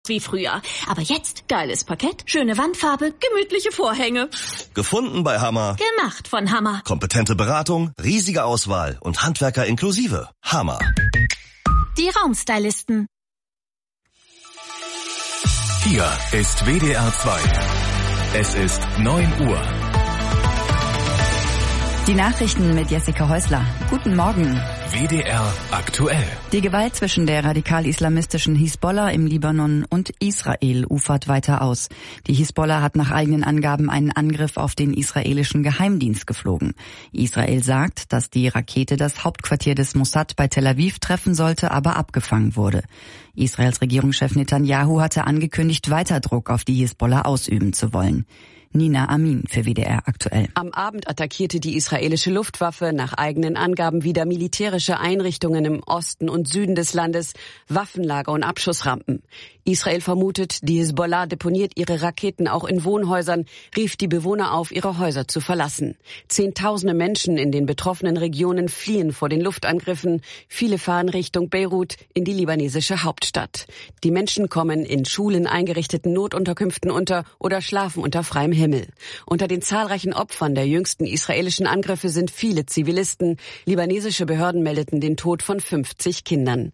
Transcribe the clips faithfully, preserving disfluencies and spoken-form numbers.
wie früher. Aber jetzt geiles Parkett, schöne Wandfarbe, gemütliche Vorhänge. Gefunden bei Hammer. Gemacht von Hammer. Kompetente Beratung, riesige Auswahl und Handwerker inklusive. Hammer. Die Raumstylisten. Hier ist W D R zwei. Es ist neun Uhr. Die Nachrichten mit Jessica Häusler. Guten Morgen. W D R aktuell. Die Gewalt zwischen der radikal-islamistischen Hisbollah im Libanon und Israel ufert weiter aus. Die Hisbollah hat nach eigenen Angaben einen Angriff auf den israelischen Geheimdienst geflogen. Israel sagt, dass die Rakete das Hauptquartier des Mossad bei Tel Aviv treffen sollte, aber abgefangen wurde. Israels Regierungschef Netanyahu hatte angekündigt, weiter Druck auf die Hisbollah ausüben zu wollen. Nina Amin für W D R aktuell. Am Abend attackierte die israelische Luftwaffe nach eigenen Angaben wieder militärische Einrichtungen im Osten und Süden des Landes, Waffenlager und Abschussrampen. Israel vermutet, die Hisbollah deponiert ihre Raketen auch in Wohnhäusern, rief die Bewohner auf, ihre Häuser zu verlassen. Zehntausende Menschen in den betroffenen Regionen fliehen vor den Luftangriffen. Viele fahren Richtung Beirut in die libanesische Hauptstadt. Die Menschen kommen in Schulen eingerichteten Notunterkünften unter oder schlafen unter freiem Himmel. Unter den zahlreichen Opfern der jüngsten israelischen Angriffe sind viele Zivilisten. Libanesische Behörden meldeten den Tod von fünfzig Kindern.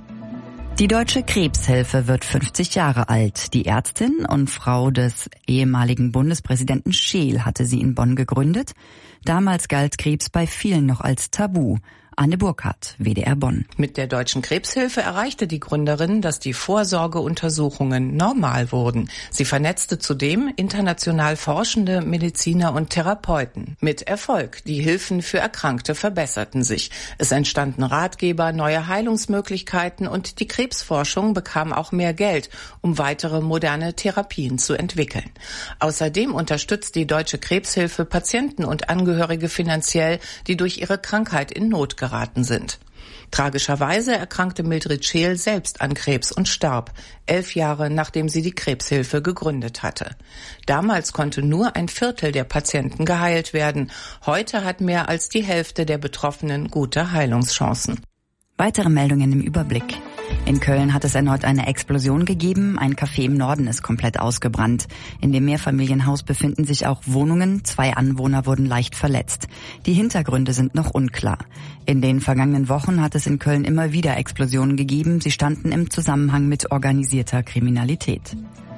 Die Deutsche Krebshilfe wird fünfzig Jahre alt. Die Ärztin und Frau des ehemaligen Bundespräsidenten Scheel hatte sie in Bonn gegründet. Damals galt Krebs bei vielen noch als Tabu. Anne Burkhardt, W D R Bonn. Mit der Deutschen Krebshilfe erreichte die Gründerin, dass die Vorsorgeuntersuchungen normal wurden. Sie vernetzte zudem international forschende Mediziner und Therapeuten. Mit Erfolg. Die Hilfen für Erkrankte verbesserten sich. Es entstanden Ratgeber, neue Heilungsmöglichkeiten und die Krebsforschung bekam auch mehr Geld, um weitere moderne Therapien zu entwickeln. Außerdem unterstützt die Deutsche Krebshilfe Patienten und Angehörige finanziell, die durch ihre Krankheit in Not geraten sind. Tragischerweise erkrankte Mildred Scheel selbst an Krebs und starb, elf Jahre nachdem sie die Krebshilfe gegründet hatte. Damals konnte nur ein Viertel der Patienten geheilt werden. Heute hat mehr als die Hälfte der Betroffenen gute Heilungschancen. Weitere Meldungen im Überblick. In Köln hat es erneut eine Explosion gegeben. Ein Café im Norden ist komplett ausgebrannt. In dem Mehrfamilienhaus befinden sich auch Wohnungen. Zwei Anwohner wurden leicht verletzt. Die Hintergründe sind noch unklar. In den vergangenen Wochen hat es in Köln immer wieder Explosionen gegeben. Sie standen im Zusammenhang mit organisierter Kriminalität.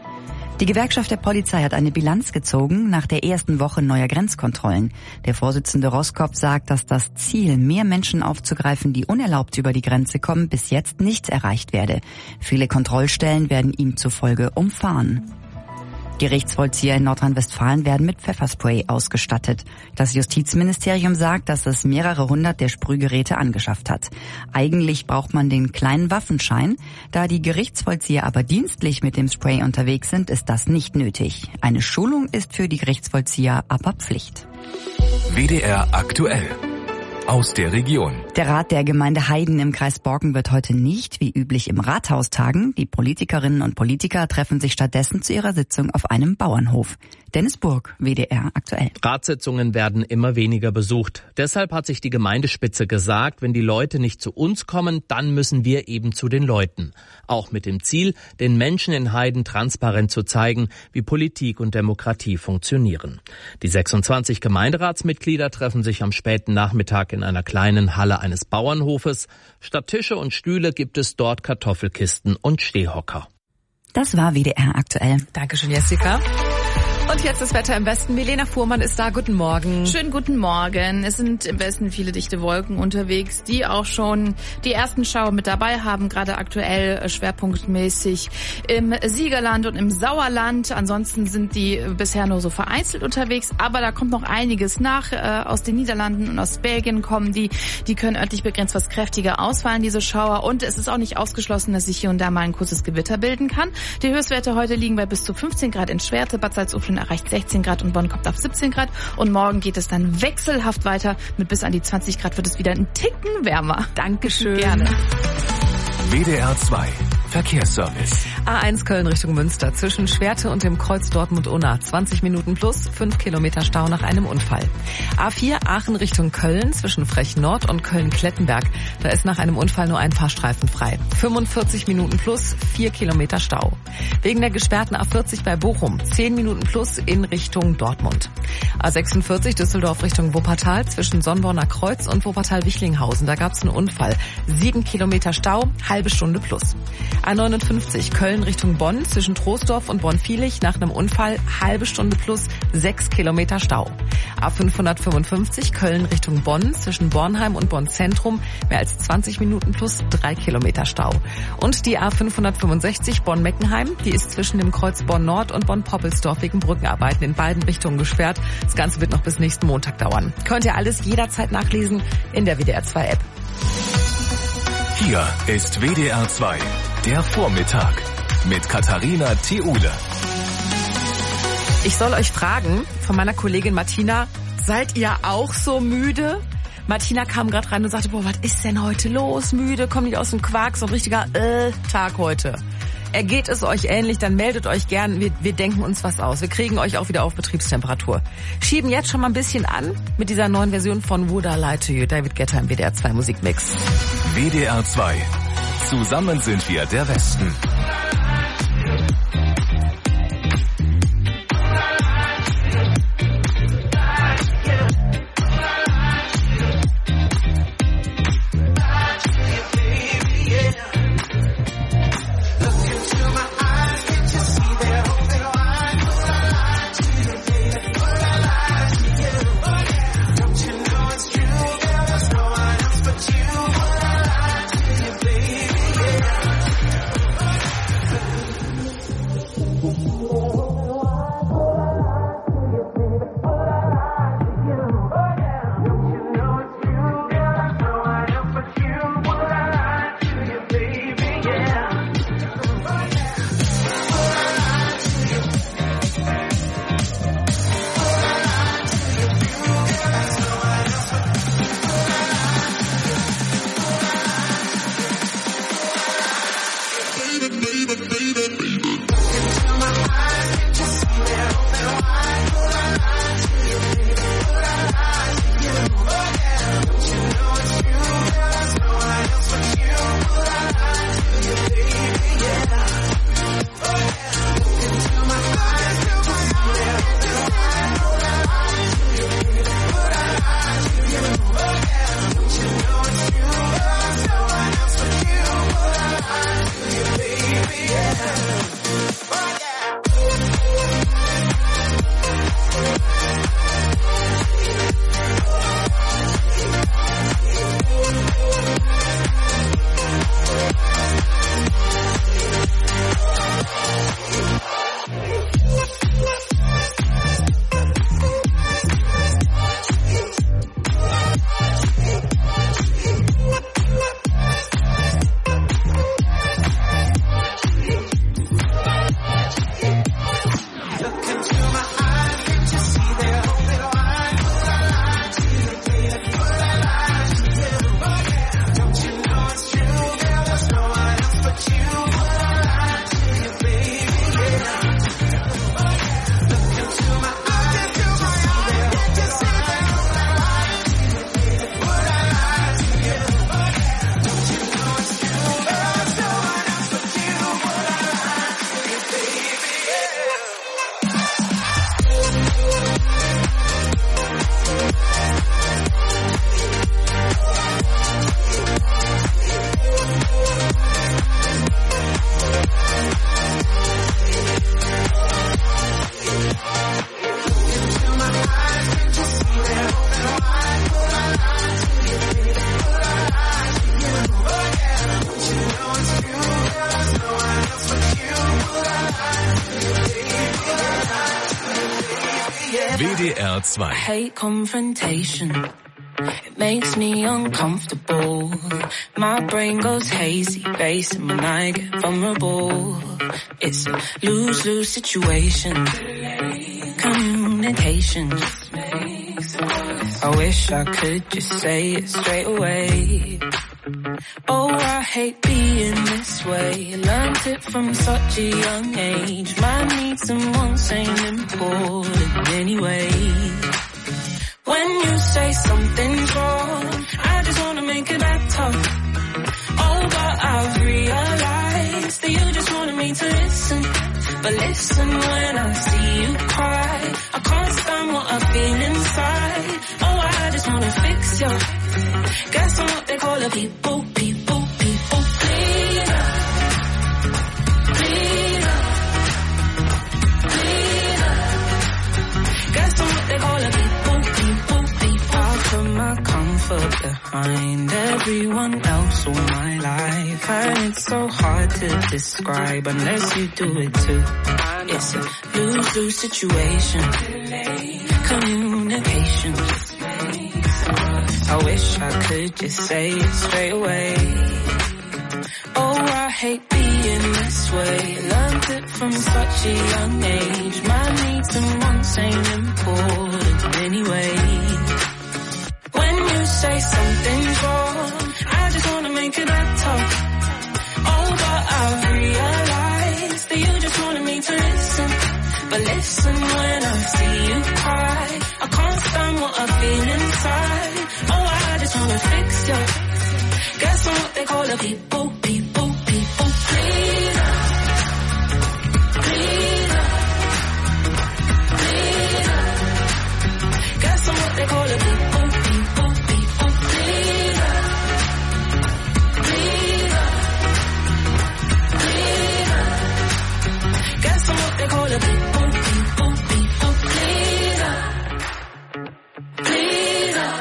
Die Gewerkschaft der Polizei hat eine Bilanz gezogen nach der ersten Woche neuer Grenzkontrollen. Der Vorsitzende Roskopf sagt, dass das Ziel, mehr Menschen aufzugreifen, die unerlaubt über die Grenze kommen, bis jetzt nicht erreicht werde. Viele Kontrollstellen werden ihm zufolge umfahren. Gerichtsvollzieher in Nordrhein-Westfalen werden mit Pfefferspray ausgestattet. Das Justizministerium sagt, dass es mehrere hundert der Sprühgeräte angeschafft hat. Eigentlich braucht man den kleinen Waffenschein. Da die Gerichtsvollzieher aber dienstlich mit dem Spray unterwegs sind, ist das nicht nötig. Eine Schulung ist für die Gerichtsvollzieher aber Pflicht. W D R aktuell. Aus der Region. Der Rat der Gemeinde Heiden im Kreis Borken wird heute nicht wie üblich im Rathaus tagen. Die Politikerinnen und Politiker treffen sich stattdessen zu ihrer Sitzung auf einem Bauernhof. Dennis Burg, W D R aktuell. Ratssitzungen werden immer weniger besucht. Deshalb hat sich die Gemeindespitze gesagt, wenn die Leute nicht zu uns kommen, dann müssen wir eben zu den Leuten. Auch mit dem Ziel, den Menschen in Heiden transparent zu zeigen, wie Politik und Demokratie funktionieren. Die sechsundzwanzig Gemeinderatsmitglieder treffen sich am späten Nachmittag in einer kleinen Halle eines Bauernhofes. Statt Tische und Stühle gibt es dort Kartoffelkisten und Stehhocker. Das war W D R aktuell. Dankeschön, Jessica. Und jetzt das Wetter im Westen. Milena Fuhrmann ist da. Guten Morgen. Schönen guten Morgen. Es sind im Westen viele dichte Wolken unterwegs, die auch schon die ersten Schauer mit dabei haben, gerade aktuell schwerpunktmäßig im Siegerland und im Sauerland. Ansonsten sind die bisher nur so vereinzelt unterwegs, aber da kommt noch einiges nach. Aus den Niederlanden und aus Belgien kommen die. Die können örtlich begrenzt was kräftiger ausfallen, diese Schauer. Und es ist auch nicht ausgeschlossen, dass sich hier und da mal ein kurzes Gewitter bilden kann. Die Höchstwerte heute liegen bei bis zu fünfzehn Grad in Schwerte. Bad Salzuflen erreicht sechzehn Grad und Bonn kommt auf siebzehn Grad. Und morgen geht es dann wechselhaft weiter. Mit bis an die zwanzig Grad wird es wieder ein Ticken wärmer. Dankeschön. Gerne. W D R zwei Verkehrsservice. A eins Köln Richtung Münster zwischen Schwerte und dem Kreuz Dortmund-Unna. zwanzig Minuten plus, fünf Kilometer Stau nach einem Unfall. A vier Aachen Richtung Köln zwischen Frech Nord und Köln-Klettenberg. Da ist nach einem Unfall nur ein Fahrstreifen frei. fünfundvierzig Minuten plus, vier Kilometer Stau. Wegen der gesperrten A vierzig bei Bochum. zehn Minuten plus in Richtung Dortmund. A sechsundvierzig Düsseldorf Richtung Wuppertal zwischen Sonnborner Kreuz und Wuppertal-Wichlinghausen. Da gab es einen Unfall. sieben Kilometer Stau, halbe Stunde plus. A neunundfünfzig Köln Richtung Bonn zwischen Troisdorf und Bonn-Viehlich nach einem Unfall, halbe Stunde plus, sechs Kilometer Stau. A fünfhundertfünfundfünfzig Köln Richtung Bonn zwischen Bornheim und Bonn-Zentrum, mehr als zwanzig Minuten plus, drei Kilometer Stau. Und die A fünfhundertfünfundsechzig Bonn-Meckenheim, die ist zwischen dem Kreuz Bonn-Nord und Bonn-Poppelsdorf wegen Brückenarbeiten in beiden Richtungen gesperrt. Das Ganze wird noch bis nächsten Montag dauern. Könnt ihr alles jederzeit nachlesen in der W D R zwei App. Hier ist W D R zwei, der Vormittag mit Katharina Theule. Ich soll euch fragen von meiner Kollegin Martina, seid ihr auch so müde? Martina kam gerade rein und sagte, boah, was ist denn heute los? Müde, komm nicht aus dem Quark, so ein richtiger äh, Tag heute. Ergeht es euch ähnlich, dann meldet euch gern, wir, wir denken uns was aus. Wir kriegen euch auch wieder auf Betriebstemperatur. Schieben jetzt schon mal ein bisschen an mit dieser neuen Version von Would I Lie to You, David Guetta im W D R zwei Musikmix. W D R zwei. Zusammen sind wir der Westen. W D R zwei. I hate confrontation. It makes me uncomfortable. My brain goes hazy, racing when I get vulnerable. It's a lose-lose situation. Communication just makes it worse. I wish I could just say it straight away. Oh, I hate being this way. Learned it from such a young age. My needs and wants ain't important anyway. When you say something's wrong, I just wanna make it better. Oh, but I've realized that you just wanted me to listen. But listen when I see you cry. I can't stand what I feel inside. Oh, I just wanna fix you. Guess I'm what they call a people, people, people pleaser. Pleaser. Pleaser. Guess I'm what they call a people, people, people. I put my comfort behind everyone else all my life. And it's so hard to describe unless you do it too. It's a lose-lose situation. Communication. I wish I could just say it straight away. Oh, I hate being this way. Learned it from such a young age. My needs and wants ain't important anyway. When you say something's wrong, I just wanna make it better. Oh, but I've realized that you just wanted me to listen. But listen when I see you cry. I can't stand what I feel inside. Oh, I just wanna fix you. Guess I'm what they call a people, people, people pleaser. Pleaser. Pleaser. Guess I'm what they call a people, people, people pleaser. Pleaser. Pleaser. Guess I'm what they call a people, people, people pleaser. Pleaser.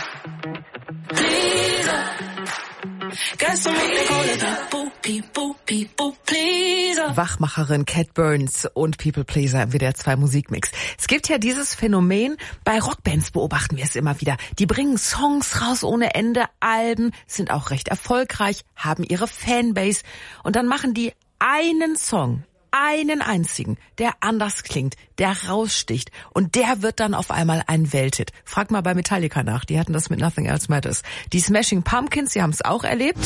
Pleaser. Guess I'm what they call a people, people, people pleaser. Wachmacherin Cat Burns und People Pleaser im W D R zwei Musikmix. Es gibt ja dieses Phänomen, bei Rockbands beobachten wir es immer wieder. Die bringen Songs raus ohne Ende, Alben, sind auch recht erfolgreich, haben ihre Fanbase und dann machen die einen Song, einen einzigen, der anders klingt, der raussticht und der wird dann auf einmal ein Welthit. Frag mal bei Metallica nach, die hatten das mit Nothing Else Matters. Die Smashing Pumpkins, die haben es auch erlebt.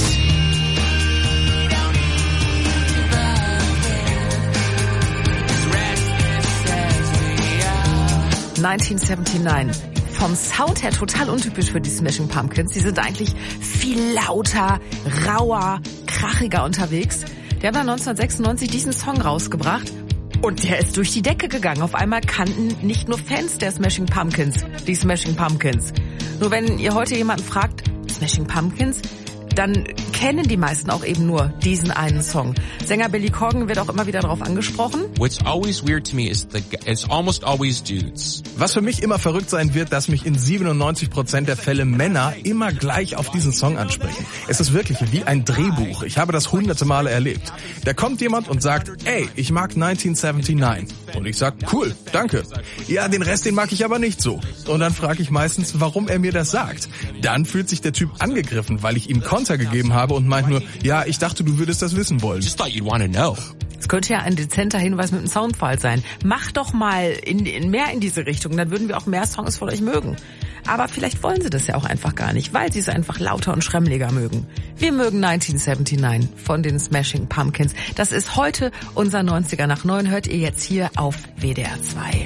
neunzehnhundertneunundsiebzig. Vom Sound her total untypisch für die Smashing Pumpkins. Die sind eigentlich viel lauter, rauer, krachiger unterwegs. Die haben dann neunzehnhundertsechsundneunzig diesen Song rausgebracht und der ist durch die Decke gegangen. Auf einmal kannten nicht nur Fans der Smashing Pumpkins die Smashing Pumpkins. Nur wenn ihr heute jemanden fragt, Smashing Pumpkins, dann kennen die meisten auch eben nur diesen einen Song. Sänger Billy Corgan wird auch immer wieder darauf angesprochen. What's always weird to me is the it's almost always dudes. Was für mich immer verrückt sein wird, dass mich in siebenundneunzig Prozent der Fälle Männer immer gleich auf diesen Song ansprechen. Es ist wirklich wie ein Drehbuch. Ich habe das hunderte Male erlebt. Da kommt jemand und sagt, ey, ich mag neunzehnhundertneunundsiebzig. Und ich sag, cool, danke. Ja, den Rest, den mag ich aber nicht so. Und dann frage ich meistens, warum er mir das sagt. Dann fühlt sich der Typ angegriffen, weil ich ihm Konter gegeben habe und meint nur, ja, ich dachte, du würdest das wissen wollen. Just thought you'd want to know. Es könnte ja ein dezenter Hinweis mit einem Soundfall sein. Macht doch mal in, in mehr in diese Richtung, dann würden wir auch mehr Songs von euch mögen. Aber vielleicht wollen sie das ja auch einfach gar nicht, weil sie es einfach lauter und schremmeliger mögen. Wir mögen neunzehnhundertneunundsiebzig von den Smashing Pumpkins. Das ist heute unser neunziger nach neun. Hört ihr jetzt hier auf W D R zwei.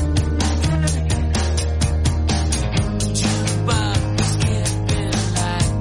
Like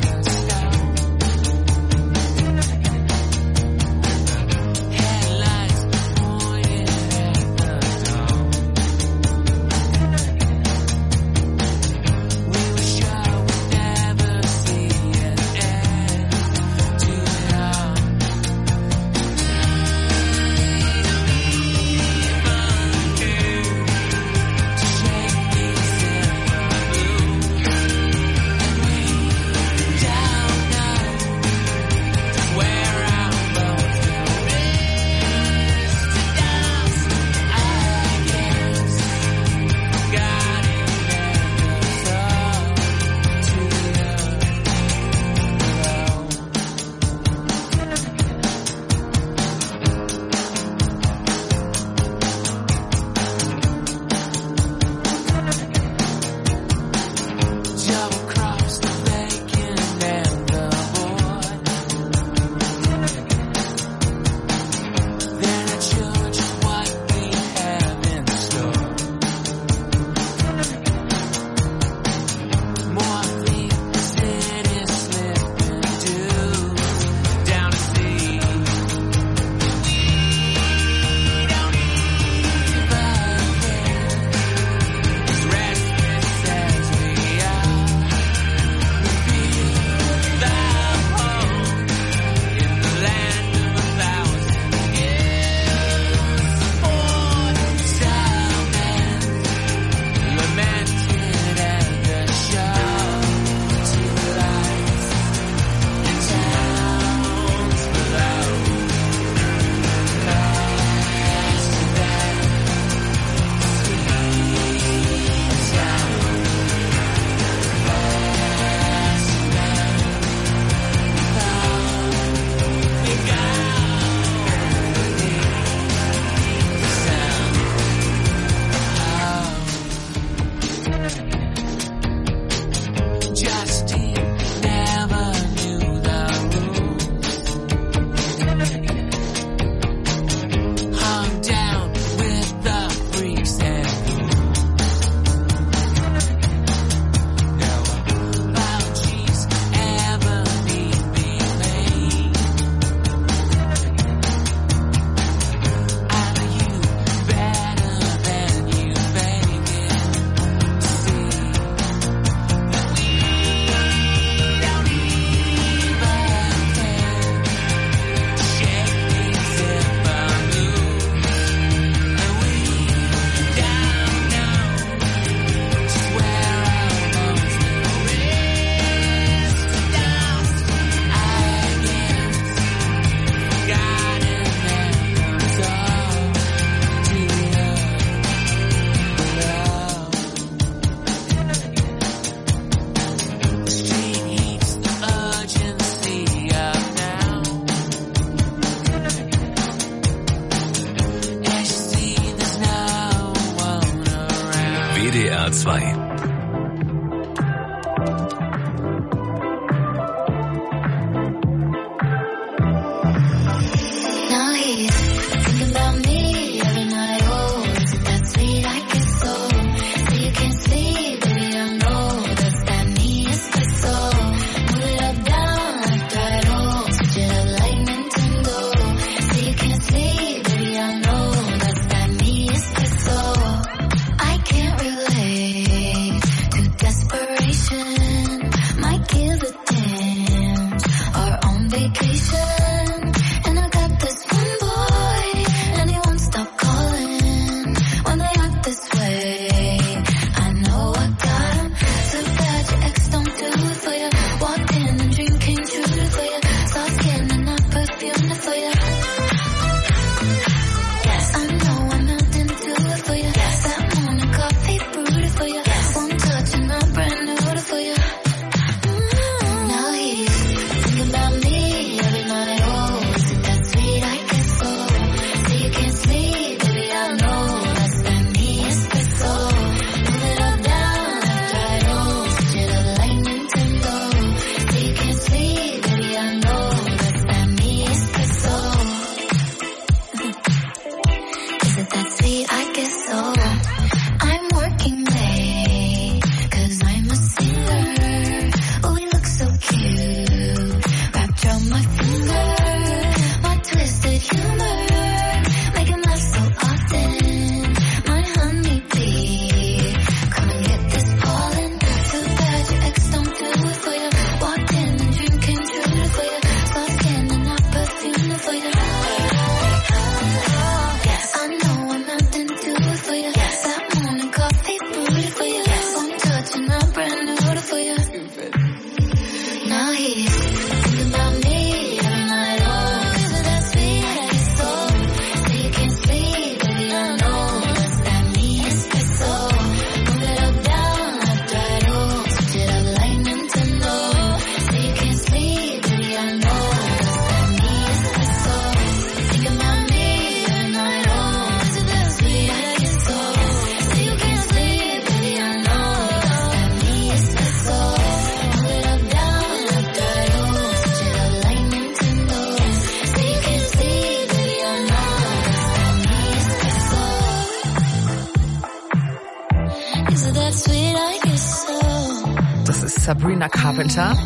Sabrina Carpenter.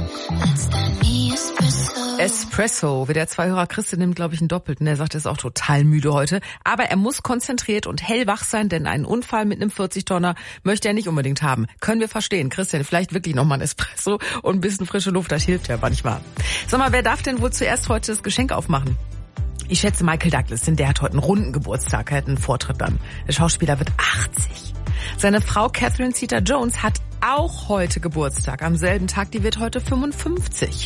Espresso. Wie der Zweihörer Christe nimmt, glaube ich, einen Doppelten. Er sagt, er ist auch total müde heute. Aber er muss konzentriert und hellwach sein, denn einen Unfall mit einem vierzig-Tonner möchte er nicht unbedingt haben. Können wir verstehen. Christian, vielleicht wirklich nochmal ein Espresso und ein bisschen frische Luft, das hilft ja manchmal. Sag mal, wer darf denn wohl zuerst heute das Geschenk aufmachen? Ich schätze Michael Douglas, denn der hat heute einen runden Geburtstag. Er hat einen Vortritt dann. Der Schauspieler wird achtzig. Seine Frau Catherine Zeta-Jones hat auch heute Geburtstag. Am selben Tag, die wird heute fünfundfünfzig.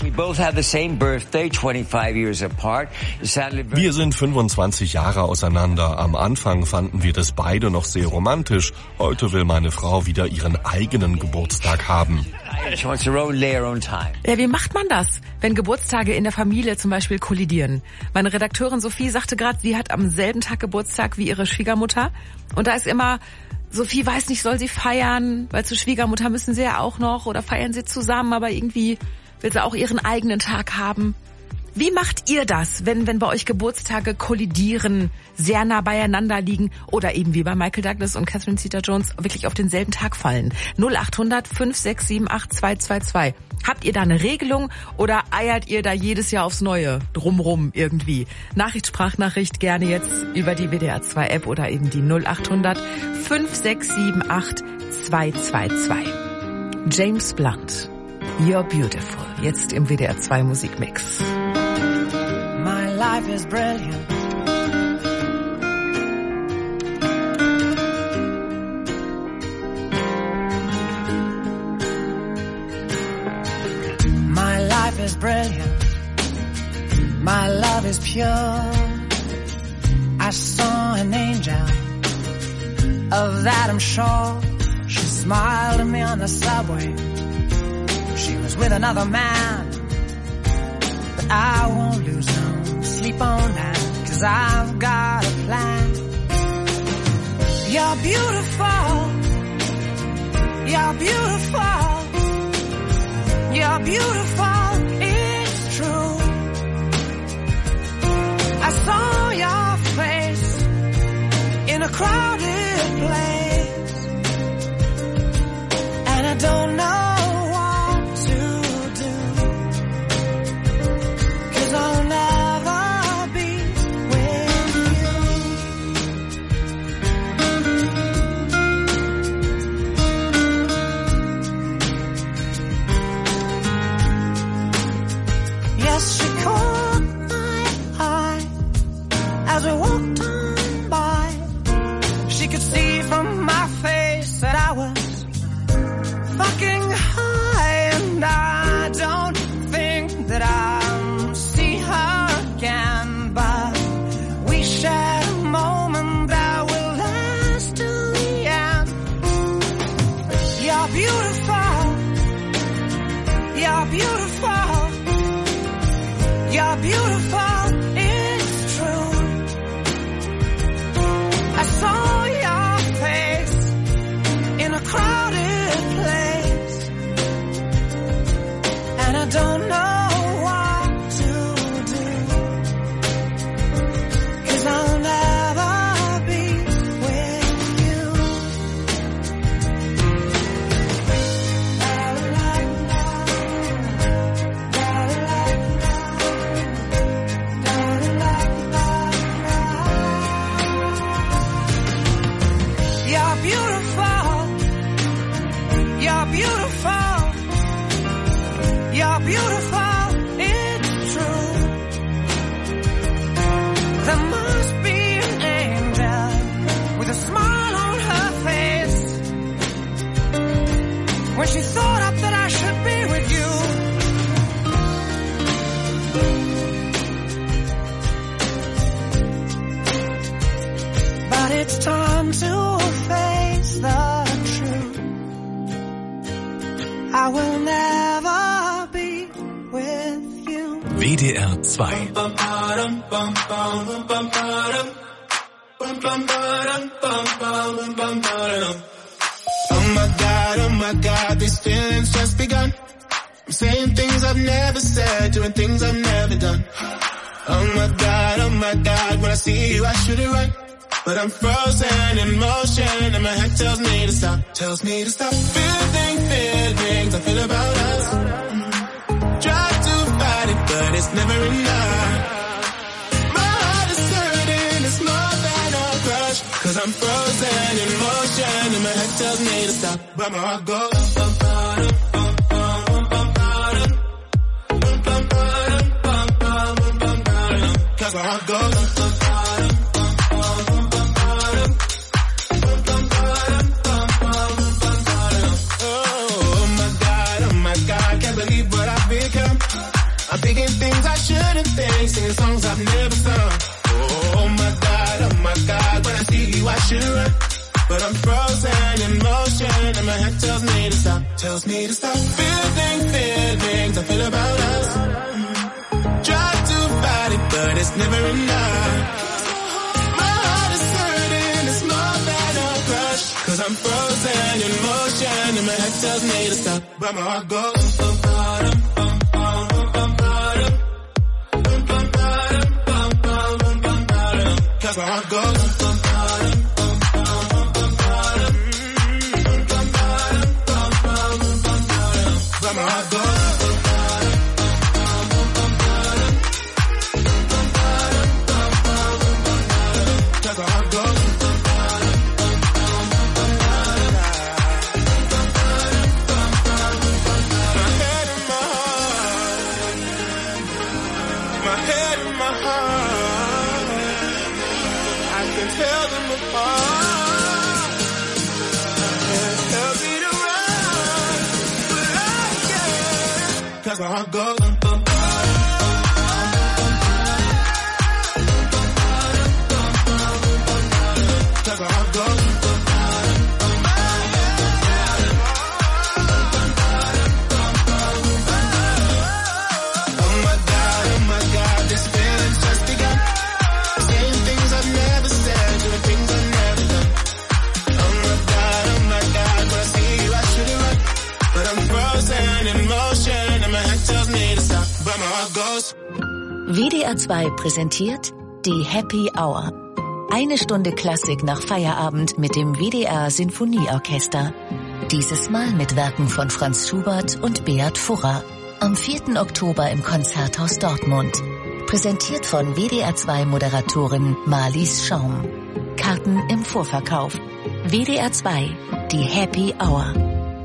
Wir sind fünfundzwanzig Jahre auseinander. Am Anfang fanden wir das beide noch sehr romantisch. Heute will meine Frau wieder ihren eigenen Geburtstag haben. Ja, wie macht man das, wenn Geburtstage in der Familie zum Beispiel kollidieren? Meine Redakteurin Sophie sagte gerade, sie hat am selben Tag Geburtstag wie ihre Schwiegermutter. Und da ist immer... Sophie weiß nicht, soll sie feiern, weil zur Schwiegermutter müssen sie ja auch noch, oder feiern sie zusammen, aber irgendwie will sie auch ihren eigenen Tag haben. Wie macht ihr das, wenn wenn bei euch Geburtstage kollidieren, sehr nah beieinander liegen oder eben wie bei Michael Douglas und Catherine Zeta-Jones wirklich auf denselben Tag fallen? null acht hundert fünf sechs sieben acht zwei zwei zwei. Habt ihr da eine Regelung oder eiert ihr da jedes Jahr aufs Neue drumrum irgendwie? Nachricht, Sprachnachricht gerne jetzt über die W D R zwei App oder eben die null acht hundert fünf sechs sieben acht zwei zwei zwei. James Blunt, You're Beautiful, jetzt im W D R zwei Musikmix. My life is brilliant. My life is brilliant. My love is pure. I saw an angel. Of that I'm sure. She smiled at me on the subway. She was with another man. But I won't lose no sleep on that, 'cause I've got a plan. You're beautiful. You're beautiful. You're beautiful. It's true. I saw your face in a crowded place, and I don't know W D R zwei. Oh my God, oh my God, these feelings just begun. I'm saying things I've never said, doing things I've never done. Oh my God, oh my God, when I see you I should it run. But I'm frozen in motion and my head tells me to stop, tells me to stop. Feeling, feelings I feel about us. but my heart goes. Cause my heart goes. I'm thinking things I shouldn't think, singing songs I've never sung. Oh my God, oh my God, when I see you I should run. But I'm frozen in motion and my head tells me to stop, tells me to stop. Feeling, feelings I feel about us. Try to fight it, but it's never enough. My heart is hurting, it's more than a crush. Cause I'm frozen in motion and my head tells me to stop, but my heart goes. Cause my heart goes. But my heart goes. Cause my heart goes. My head and my heart. My head and my heart. I can tell them apart. Can't tell me to run, but I can. Cause my heart goes. Cause my heart goes. Oh my God, oh my God, this feeling's just begun. Saying things I've never said, doing things I've never done. Oh my God, oh my God, when I see you I should've run. But I'm frozen in motion and my head tells me to stop, but my heart goes. W D R zwei präsentiert die Happy Hour. Eine Stunde Klassik nach Feierabend mit dem W D R Sinfonieorchester. Dieses Mal mit Werken von Franz Schubert und Beat Furrer. Am vierten Oktober im Konzerthaus Dortmund. Präsentiert von W D R zwei Moderatorin Marlies Schaum. Karten im Vorverkauf. W D R zwei, die Happy Hour.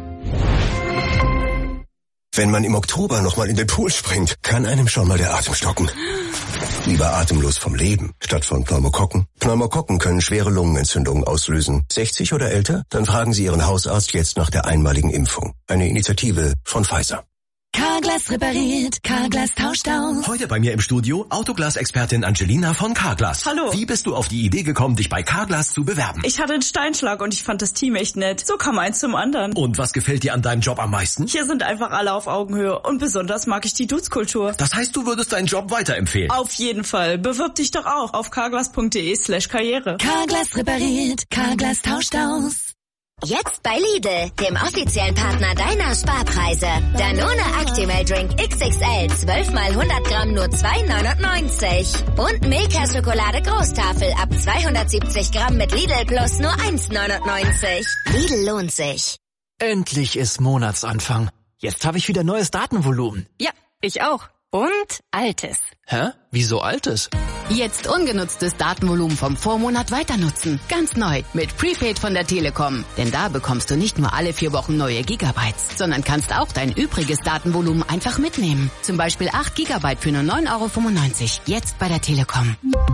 Wenn man im Oktober nochmal in den Pool springt, kann einem schon mal der Atem stocken. Lieber atemlos vom Leben, statt von Pneumokokken. Pneumokokken können schwere Lungenentzündungen auslösen. sechzig oder älter? Dann fragen Sie Ihren Hausarzt jetzt nach der einmaligen Impfung. Eine Initiative von Pfizer. Carglass repariert, Carglass tauscht aus. Heute bei mir im Studio Autoglas-Expertin Angelina von Carglass. Hallo. Wie bist du auf die Idee gekommen, dich bei Carglass zu bewerben? Ich hatte einen Steinschlag und ich fand das Team echt nett. So kam eins zum anderen. Und was gefällt dir an deinem Job am meisten? Hier sind einfach alle auf Augenhöhe und besonders mag ich die Dudes-Kultur. Das heißt, du würdest deinen Job weiterempfehlen? Auf jeden Fall. Bewirb dich doch auch auf carglass.de slash karriere. Carglass repariert, Carglass tauscht aus. Jetzt bei Lidl, dem offiziellen Partner deiner Sparpreise. Danone Actimel Drink X X L, zwölf mal hundert Gramm, nur zwei neunundneunzig. Und Milka Schokolade Großtafel ab zweihundertsiebzig Gramm mit Lidl Plus nur eins neunundneunzig. Lidl lohnt sich. Endlich ist Monatsanfang. Jetzt habe ich wieder neues Datenvolumen. Ja, ich auch. Und altes. Hä? Wieso altes? Jetzt ungenutztes Datenvolumen vom Vormonat weiter nutzen. Ganz neu mit Prepaid von der Telekom. Denn da bekommst du nicht nur alle vier Wochen neue Gigabytes, sondern kannst auch dein übriges Datenvolumen einfach mitnehmen. Zum Beispiel acht Gigabyte für nur neun Euro fünfundneunzig. Jetzt bei der Telekom.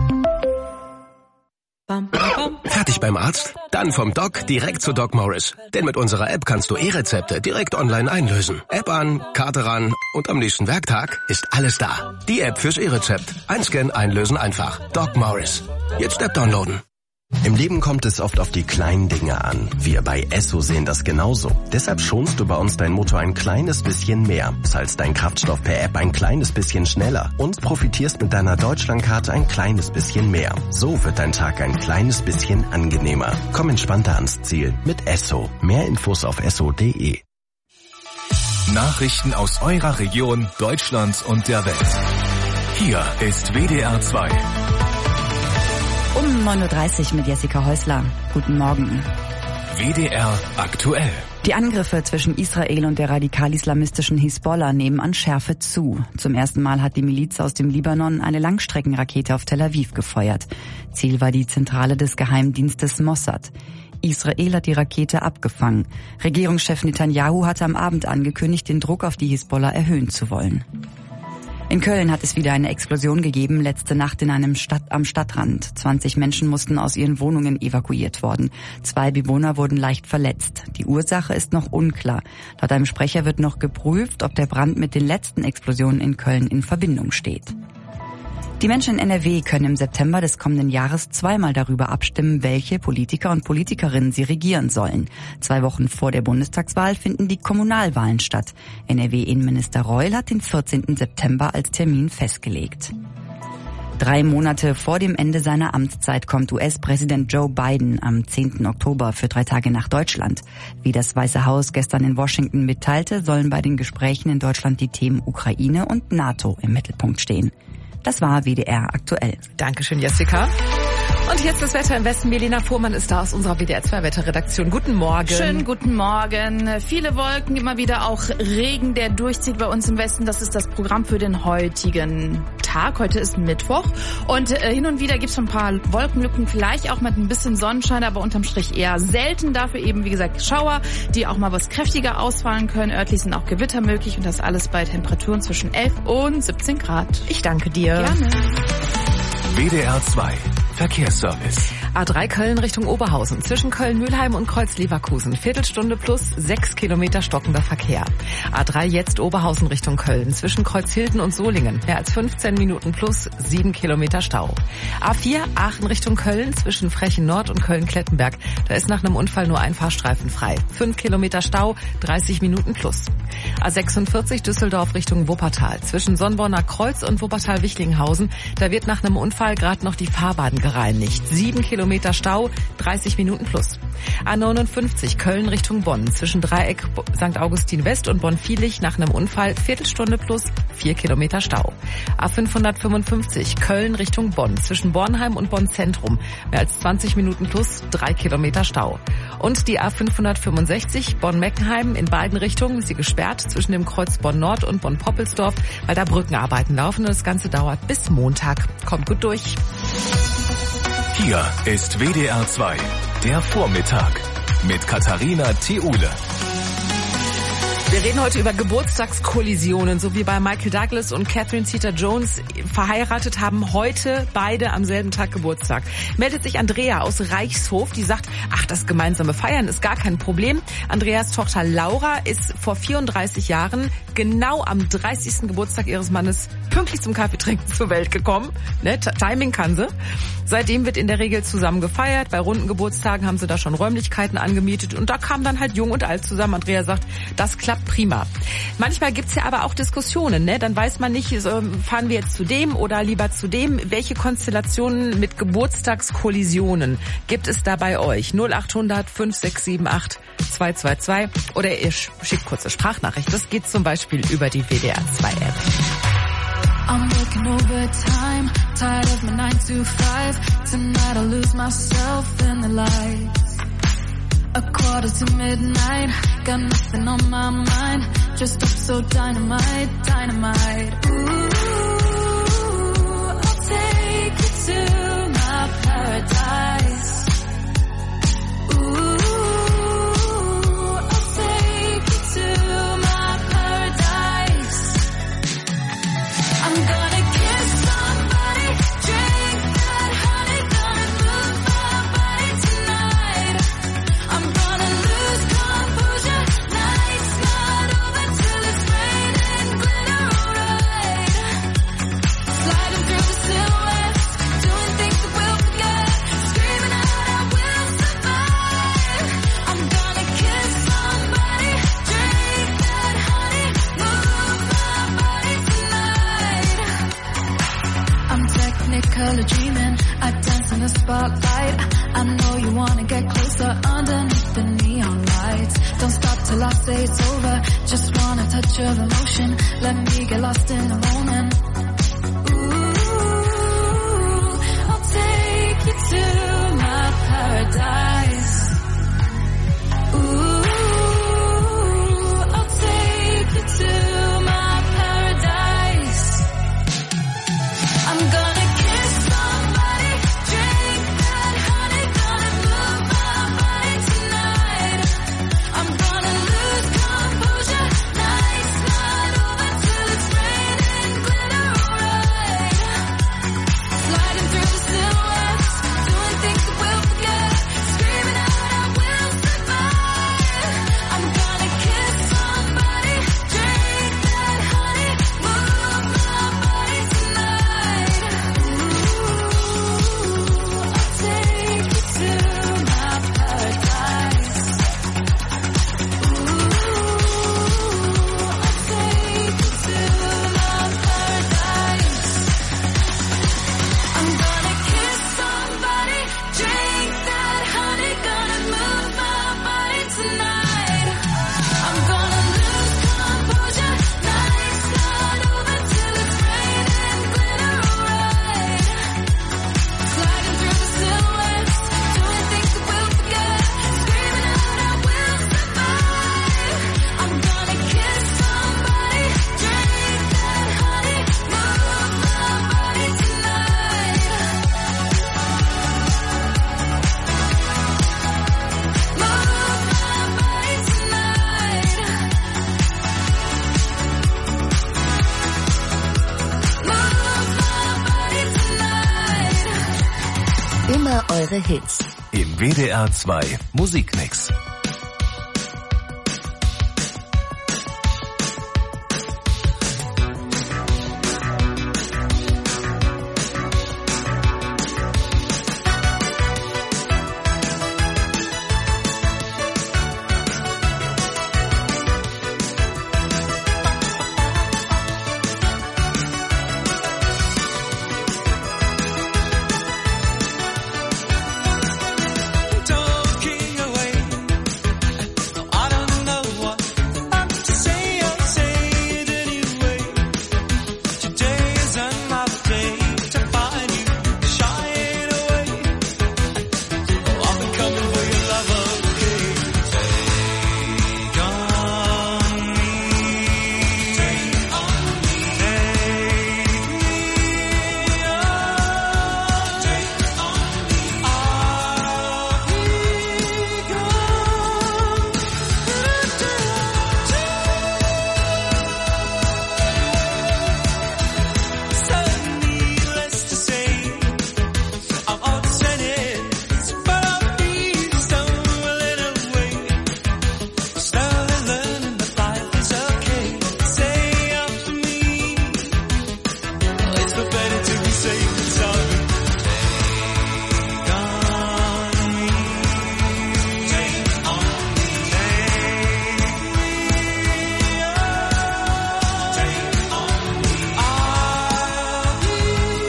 Fertig beim Arzt? Dann vom Doc direkt zu Doc Morris. Denn mit unserer App kannst du E-Rezepte direkt online einlösen. App an, Karte ran und am nächsten Werktag ist alles da. Die App fürs E-Rezept. Einscannen, einlösen einfach. Doc Morris. Jetzt App downloaden. Im Leben kommt es oft auf die kleinen Dinge an. Wir bei Esso sehen das genauso. Deshalb schonst du bei uns dein Motor ein kleines bisschen mehr, zahlst deinen Kraftstoff per App ein kleines bisschen schneller und profitierst mit deiner Deutschlandkarte ein kleines bisschen mehr. So wird dein Tag ein kleines bisschen angenehmer. Komm entspannter ans Ziel mit Esso. Mehr Infos auf esso punkt de. Nachrichten aus eurer Region, Deutschland und der Welt. Hier ist W D R zwei. Um neun Uhr dreißig mit Jessica Häusler. Guten Morgen. W D R aktuell. Die Angriffe zwischen Israel und der radikal-islamistischen Hisbollah nehmen an Schärfe zu. Zum ersten Mal hat die Miliz aus dem Libanon eine Langstreckenrakete auf Tel Aviv gefeuert. Ziel war die Zentrale des Geheimdienstes Mossad. Israel hat die Rakete abgefangen. Regierungschef Netanyahu hatte am Abend angekündigt, den Druck auf die Hisbollah erhöhen zu wollen. In Köln hat es wieder eine Explosion gegeben, letzte Nacht in einem Stadt am Stadtrand. zwanzig Menschen mussten aus ihren Wohnungen evakuiert worden. Zwei Bewohner wurden leicht verletzt. Die Ursache ist noch unklar. Laut einem Sprecher wird noch geprüft, ob der Brand mit den letzten Explosionen in Köln in Verbindung steht. Die Menschen in N R W können im September des kommenden Jahres zweimal darüber abstimmen, welche Politiker und Politikerinnen sie regieren sollen. Zwei Wochen vor der Bundestagswahl finden die Kommunalwahlen statt. N R W-Innenminister Reul hat den vierzehnten September als Termin festgelegt. Drei Monate vor dem Ende seiner Amtszeit kommt U S-Präsident Joe Biden am zehnten Oktober für drei Tage nach Deutschland. Wie das Weiße Haus gestern in Washington mitteilte, sollen bei den Gesprächen in Deutschland die Themen Ukraine und NATO im Mittelpunkt stehen. Das war W D R aktuell. Dankeschön, Jessica. Und jetzt das Wetter im Westen. Melina Fuhrmann ist da aus unserer W D R zwei Wetterredaktion. Guten Morgen. Schönen guten Morgen. Viele Wolken, immer wieder auch Regen, der durchzieht bei uns im Westen. Das ist das Programm für den heutigen Tag. Heute ist Mittwoch. Und äh, hin und wieder gibt es ein paar Wolkenlücken, vielleicht auch mit ein bisschen Sonnenschein, aber unterm Strich eher selten. Dafür eben, wie gesagt, Schauer, die auch mal was kräftiger ausfallen können. Örtlich sind auch Gewitter möglich und das alles bei Temperaturen zwischen elf und siebzehn Grad. Ich danke dir. Gerne. W D R zwei Verkehrsservice. A drei Köln Richtung Oberhausen. Zwischen Köln-Mühlheim und Kreuz-Leverkusen. Viertelstunde plus sechs Kilometer stockender Verkehr. A drei jetzt Oberhausen Richtung Köln. Zwischen Kreuzhilden und Solingen. Mehr als fünfzehn Minuten plus sieben Kilometer Stau. A vier Aachen Richtung Köln. Zwischen Frechen Nord und Köln-Klettenberg. Da ist nach einem Unfall nur ein Fahrstreifen frei. fünf Kilometer Stau, dreißig Minuten plus. A sechsundvierzig Düsseldorf Richtung Wuppertal. Zwischen Sonnborner Kreuz und Wuppertal-Wichlinghausen. Da wird nach einem Unfall gerade noch die Fahrbahn gereinigt. sieben Kilometer Stau, dreißig Minuten plus. A neunundfünfzig Köln Richtung Bonn. Zwischen Dreieck Sankt Augustin West und Bonn-Viehlich nach einem Unfall Viertelstunde plus vier Kilometer Stau. A fünfhundertfünfundfünfzig Köln Richtung Bonn. Zwischen Bornheim und Bonn Zentrum. Mehr als zwanzig Minuten plus drei Kilometer Stau. Und die A fünfhundertfünfundsechzig Bonn-Meckenheim in beiden Richtungen ist sie gesperrt zwischen dem Kreuz Bonn-Nord und Bonn-Poppelsdorf, weil da Brückenarbeiten laufen und das Ganze dauert bis Montag. Kommt gut durch. Hier ist W D R zwei, der Vormittag mit Katharina Thiule. Wir reden heute über Geburtstagskollisionen, so wie bei Michael Douglas und Catherine Zeta-Jones verheiratet, haben heute beide am selben Tag Geburtstag. Meldet sich Andrea aus Reichshof, die sagt, ach, das gemeinsame Feiern ist gar kein Problem. Andreas Tochter Laura ist vor vierunddreißig Jahren genau am dreißigsten Geburtstag ihres Mannes pünktlich zum Kaffeetrinken zur Welt gekommen. Ne? Timing kann sie. Seitdem wird in der Regel zusammen gefeiert. Bei runden Geburtstagen haben sie da schon Räumlichkeiten angemietet und da kam dann halt jung und alt zusammen. Andrea sagt, das klappt prima. Manchmal gibt's ja aber auch Diskussionen, ne? Dann weiß man nicht, fahren wir jetzt zu dem oder lieber zu dem. Welche Konstellationen mit Geburtstagskollisionen gibt es da bei euch? null achthundert fünf sechs sieben acht zwei zwei zwei oder ihr schickt kurze Sprachnachricht. Das geht zum Beispiel über die W D R zwei App. I'm working overtime, tired of my nine to five. Tonight I'll lose myself in the lights. A quarter to midnight, got nothing on my mind. Just up so dynamite, dynamite. Ooh, I'll take you to my paradise. Ooh, I'll take you to my paradise. I'm gonna kiss somebody, drink that honey, gonna move my body tonight. I'm gonna lose composure, night's not over till it's raining glitter, alright. Sliding through the silhouettes, doing things that we'll forget, screaming out I will survive. I'm gonna kiss somebody, drink that honey, move my body tonight. I'm technicolor dreaming, I dance in the spotlight. I know you wanna get closer underneath the neon lights. Don't stop till I say it's over, just want a touch of emotion. Let me get lost in a moment. Ooh, I'll take you to my paradise. Ooh, I'll take you to my paradise. I'm gonna kiss somebody, drink that honey, gonna move my body Weitere Hits. Im W D R zwei Musikmix. Talking away, I don't know what I'm to say. I'll say it anyway. Today is another day to find you shying away. Oh, I've been coming for your love, okay? Take on me, take on me, take me on, take on me. Needless to say, I'm upset, but I'll be stumbling away, slowly learning that life is okay. Say after me, it's no better to be safe than sorry. Take on me, take on me, take me on, take on me. I'll be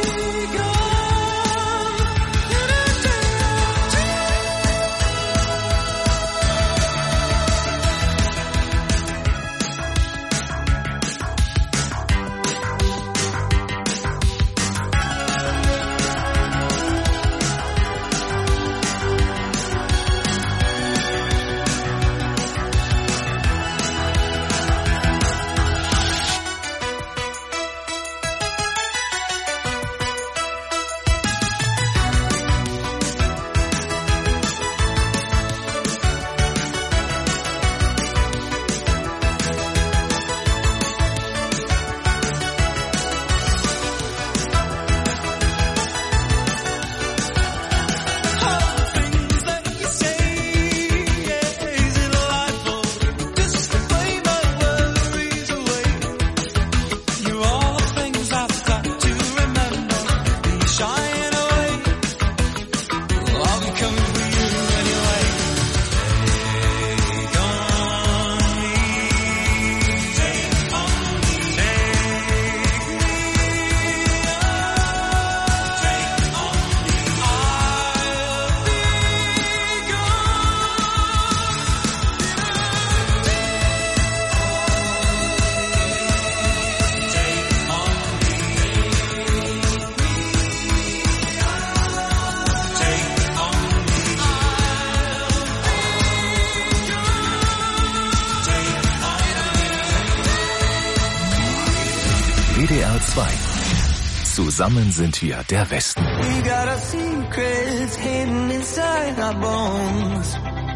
W D R zwei. Zusammen sind wir der Westen. We got our secrets hidden inside our bones.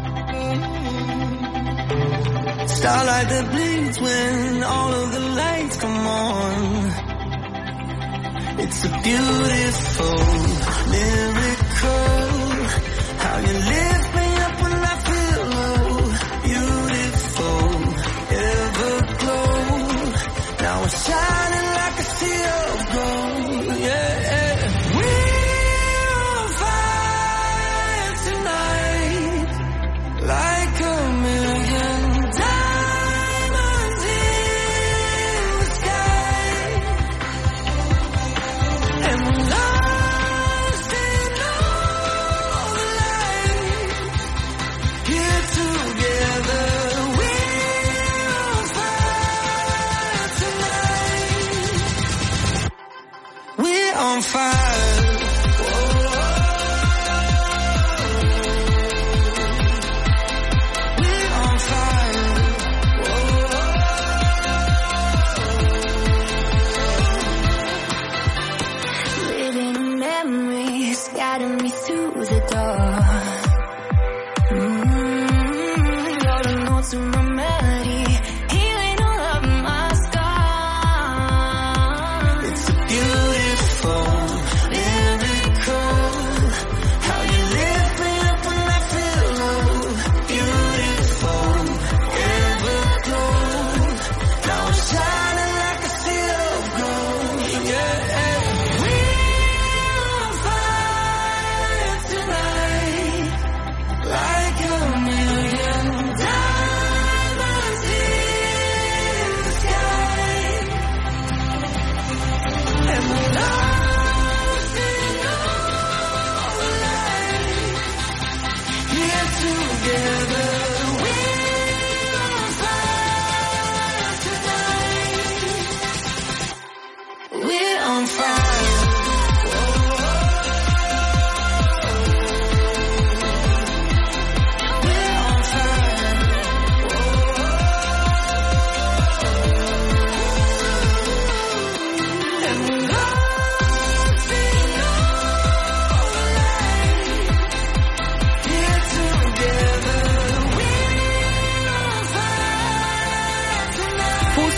Starlight that bleeds when all of the lights come on. It's a beautiful miracle. How you lift me up when I feel low. Beautiful, everglow. Now we're shining like a sea of gold. Yeah. We're on fire tonight, like a million diamonds in the sky. And we're lost in all the light. Here together, we're on fire tonight. We're on fire. We're on fire. Living memories guiding me through the door. Mm-hmm. You're the notes of my melody, healing all of my scars. It's a beautiful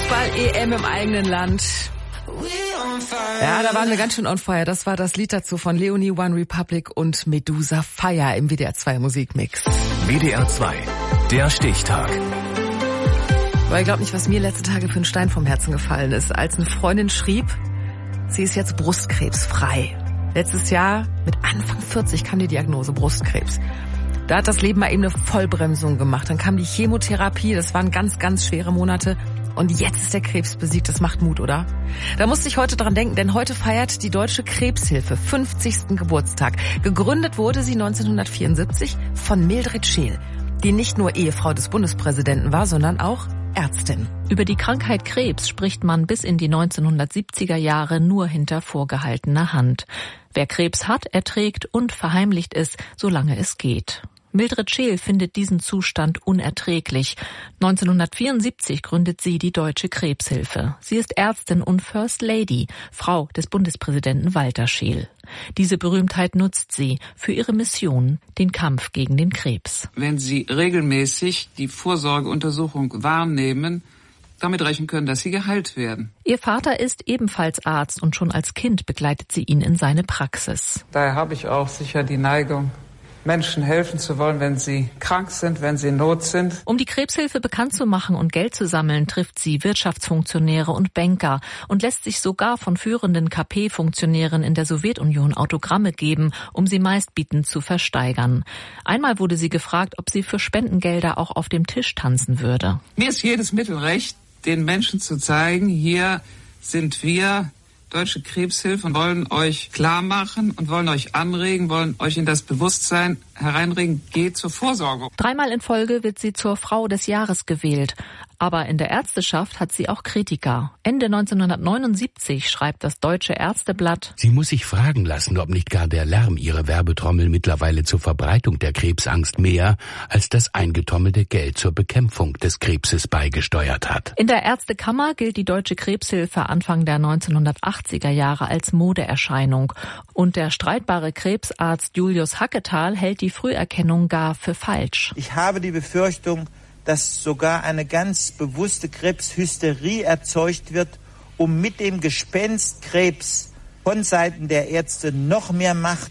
Fußball-E M im eigenen Land. Ja, da waren wir ganz schön on fire. Das war das Lied dazu von Leonie, One Republic und Medusa Fire im W D R zwei Musikmix. W D R zwei, der Stichtag. Weil ich glaube nicht, was mir letzte Tage für einen Stein vom Herzen gefallen ist, als eine Freundin schrieb, sie ist jetzt brustkrebsfrei. Letztes Jahr mit Anfang vierzig kam die Diagnose Brustkrebs. Da hat das Leben mal eben eine Vollbremsung gemacht. Dann kam die Chemotherapie, das waren ganz, ganz schwere Monate. Und jetzt ist der Krebs besiegt, das macht Mut, oder? Da musste ich heute dran denken, denn heute feiert die Deutsche Krebshilfe fünfzigsten Geburtstag. Gegründet wurde sie neunzehnhundertvierundsiebzig von Mildred Scheel, die nicht nur Ehefrau des Bundespräsidenten war, sondern auch Ärztin. Über die Krankheit Krebs spricht man bis in die neunzehnhundertsiebziger Jahre nur hinter vorgehaltener Hand. Wer Krebs hat, erträgt und verheimlicht es, solange es geht. Mildred Scheel findet diesen Zustand unerträglich. neunzehnhundertvierundsiebzig gründet sie die Deutsche Krebshilfe. Sie ist Ärztin und First Lady, Frau des Bundespräsidenten Walter Scheel. Diese Berühmtheit nutzt sie für ihre Mission, den Kampf gegen den Krebs. Wenn Sie regelmäßig die Vorsorgeuntersuchung wahrnehmen, damit rechnen können, dass Sie geheilt werden. Ihr Vater ist ebenfalls Arzt und schon als Kind begleitet sie ihn in seine Praxis. Daher habe ich auch sicher die Neigung, Menschen helfen zu wollen, wenn sie krank sind, wenn sie in Not sind. Um die Krebshilfe bekannt zu machen und Geld zu sammeln, trifft sie Wirtschaftsfunktionäre und Banker und lässt sich sogar von führenden K P-Funktionären in der Sowjetunion Autogramme geben, um sie meistbietend zu versteigern. Einmal wurde sie gefragt, ob sie für Spendengelder auch auf dem Tisch tanzen würde. Mir ist jedes Mittel recht, den Menschen zu zeigen, hier sind wir, Deutsche Krebshilfe, und wollen euch klar machen und wollen euch anregen, wollen euch in das Bewusstsein hereinregen, geht zur Vorsorge. Dreimal in Folge wird sie zur Frau des Jahres gewählt. Aber in der Ärzteschaft hat sie auch Kritiker. Ende neunzehnhundertneunundsiebzig schreibt das Deutsche Ärzteblatt: Sie muss sich fragen lassen, ob nicht gar der Lärm ihrer Werbetrommel mittlerweile zur Verbreitung der Krebsangst mehr als das eingetrommelte Geld zur Bekämpfung des Krebses beigesteuert hat. In der Ärztekammer gilt die Deutsche Krebshilfe Anfang der neunzehnhundertachtziger Jahre als Modeerscheinung. Und der streitbare Krebsarzt Julius Hacketal hält die Früherkennung gar für falsch. Ich habe die Befürchtung, dass sogar eine ganz bewusste Krebshysterie erzeugt wird, um mit dem Gespenst Krebs von Seiten der Ärzte noch mehr Macht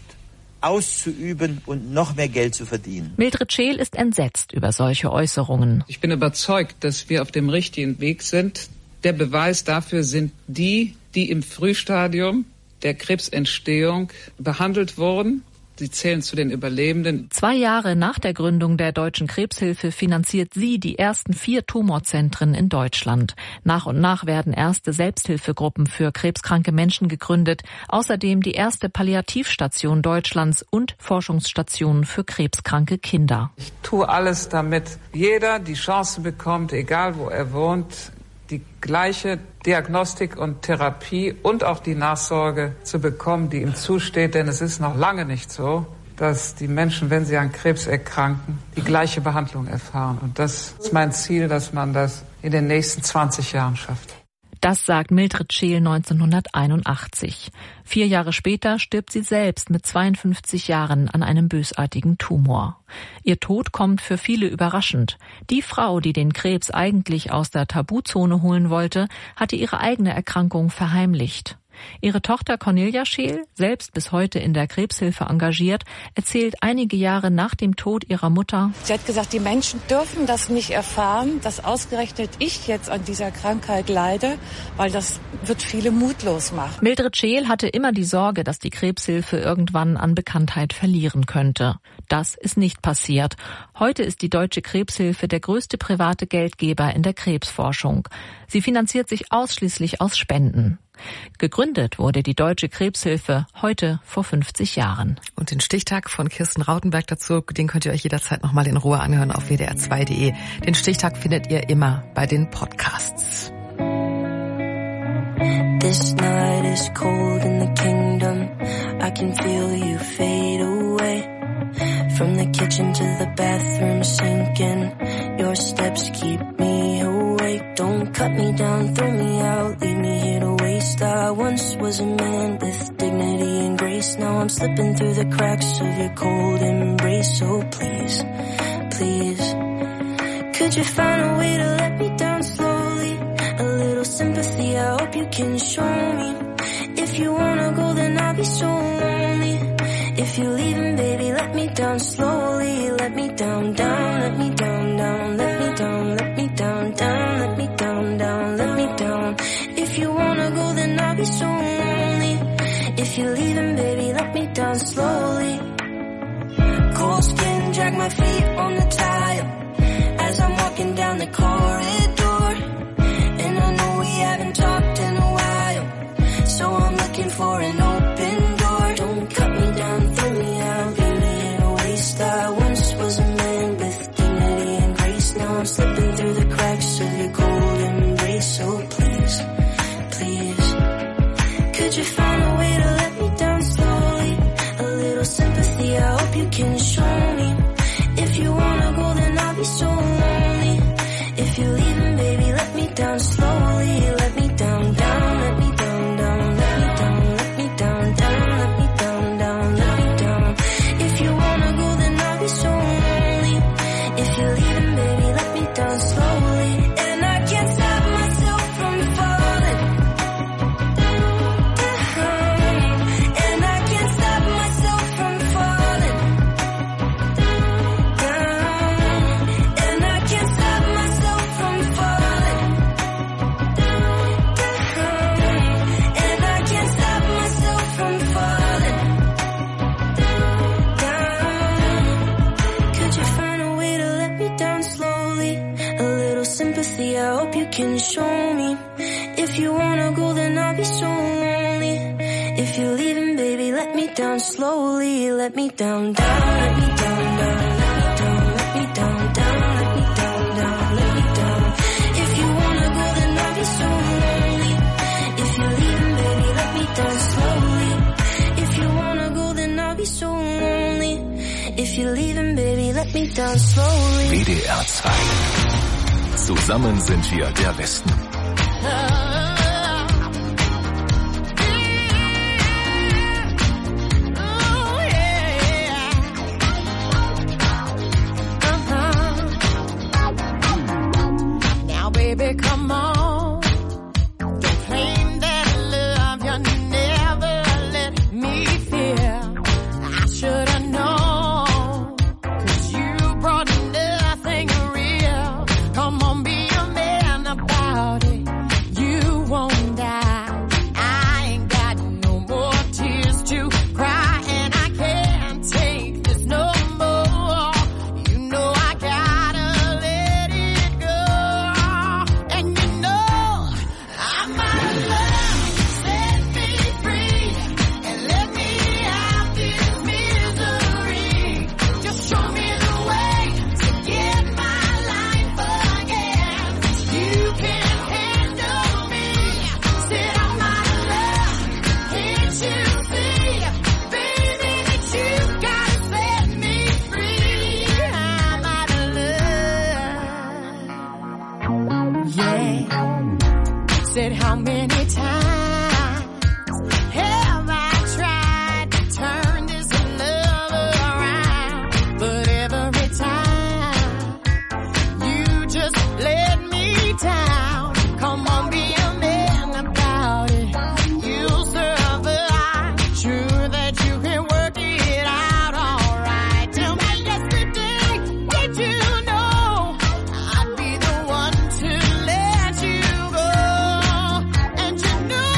auszuüben und noch mehr Geld zu verdienen. Mildred Scheel ist entsetzt über solche Äußerungen. Ich bin überzeugt, dass wir auf dem richtigen Weg sind. Der Beweis dafür sind die, die im Frühstadium der Krebsentstehung behandelt wurden. Sie zählen zu den Überlebenden. Zwei Jahre nach der Gründung der Deutschen Krebshilfe finanziert sie die ersten vier Tumorzentren in Deutschland. Nach und nach werden erste Selbsthilfegruppen für krebskranke Menschen gegründet. Außerdem die erste Palliativstation Deutschlands und Forschungsstationen für krebskranke Kinder. Ich tue alles, damit jeder die Chance bekommt, egal wo er wohnt, die gleiche Diagnostik und Therapie und auch die Nachsorge zu bekommen, die ihm zusteht. Denn es ist noch lange nicht so, dass die Menschen, wenn sie an Krebs erkranken, die gleiche Behandlung erfahren. Und das ist mein Ziel, dass man das in den nächsten zwanzig Jahren schafft. Das sagt Mildred Scheel neunzehnhunderteinundachtzig. Vier Jahre später stirbt sie selbst mit zweiundfünfzig Jahren an einem bösartigen Tumor. Ihr Tod kommt für viele überraschend. Die Frau, die den Krebs eigentlich aus der Tabuzone holen wollte, hatte ihre eigene Erkrankung verheimlicht. Ihre Tochter Cornelia Scheel, selbst bis heute in der Krebshilfe engagiert, erzählt einige Jahre nach dem Tod ihrer Mutter: Sie hat gesagt, die Menschen dürfen das nicht erfahren, dass ausgerechnet ich jetzt an dieser Krankheit leide, weil das wird viele mutlos machen. Mildred Scheel hatte immer die Sorge, dass die Krebshilfe irgendwann an Bekanntheit verlieren könnte. Das ist nicht passiert. Heute ist die Deutsche Krebshilfe der größte private Geldgeber in der Krebsforschung. Sie finanziert sich ausschließlich aus Spenden. Gegründet wurde die Deutsche Krebshilfe heute vor fünfzig Jahren. Und den Stichtag von Kirsten Rautenberg dazu, den könnt ihr euch jederzeit nochmal in Ruhe anhören auf w d r zwei punkt d e. Den Stichtag findet ihr immer bei den Podcasts. This night is cold in the kingdom. I can feel you fade away. From the kitchen to the bathroom sinking. Your steps keep me awake. Don't cut me down, throw me out, leave me here to waste. I once was a man with dignity and grace. Now I'm slipping through the cracks of your cold embrace. So please, please, could you find a way to let me down slowly? A little sympathy, I hope you can show me. If you wanna go, then I'll be so lonely. If you're leaving, baby, let me down slowly. Let me down, down, let me down, down, let me down, let me down, down, let me down, down, let me down. If you wanna go, then I'll be so lonely. If you're leaving, baby, let me down slowly. Cold skin, drag my feet on the tile as I'm walking down the corridor. And I know we haven't talked in a while, so I'm looking for an open door. Don't cut me down, throw me out, leave me in a waste. I once was a man with dignity and grace. Now I'm slipping through the cracks of your golden embrace. So please, please, could you find a way to let me down slowly? A little sympathy, I hope you can show me. If you wanna go, then I'll be so lonely. If you're leaving, baby, let me down slowly. Let me down, down, let me down, down, let me down, let me down, down, let me down, down, let me down. If you wanna go, then I'll be so lonely. If you're leaving, baby, let me down slowly. And I can't stop myself from falling down. And I can't stop myself from falling down. And I can't stop myself from falling down. And I can't stop myself from falling down. Could you find a way to let me down slowly? A little sympathy, I hope you can show me. If you wanna go, then I'll be so lonely. If you're leaving, baby, let me down slowly. Let me down, down, let me down, down, let me down, let me down, down, let me down, down, let me down. If you wanna go, then I'll be so lonely. If you're leaving, baby, let me down slowly. If you wanna go, then I'll be so lonely. If you're leaving, baby, let me down slowly. W D R zwei. Zusammen sind wir der Westen. Now, baby, come on. Don't claim that love you never let me feel. I should have known, 'cause you brought nothing real. Come on, be a man about it. You won't die. I ain't got no more tears to cry, and I can't take this no more. You know I gotta let it go. And you know I'm out of love. Set me free and let me out this misery. Just show me the way to get my life again. You can handle me. Said I'm out of love. Can't you see, baby, that you gotta set me free? I'm out of love. Yeah. Said how many times have I tried to turn this love around? But every time you just let me down. Come on, be a man about it. You'll survive. Sure that you can work it out alright. Tell me yesterday, did you know I'd be the one to let you go? And you know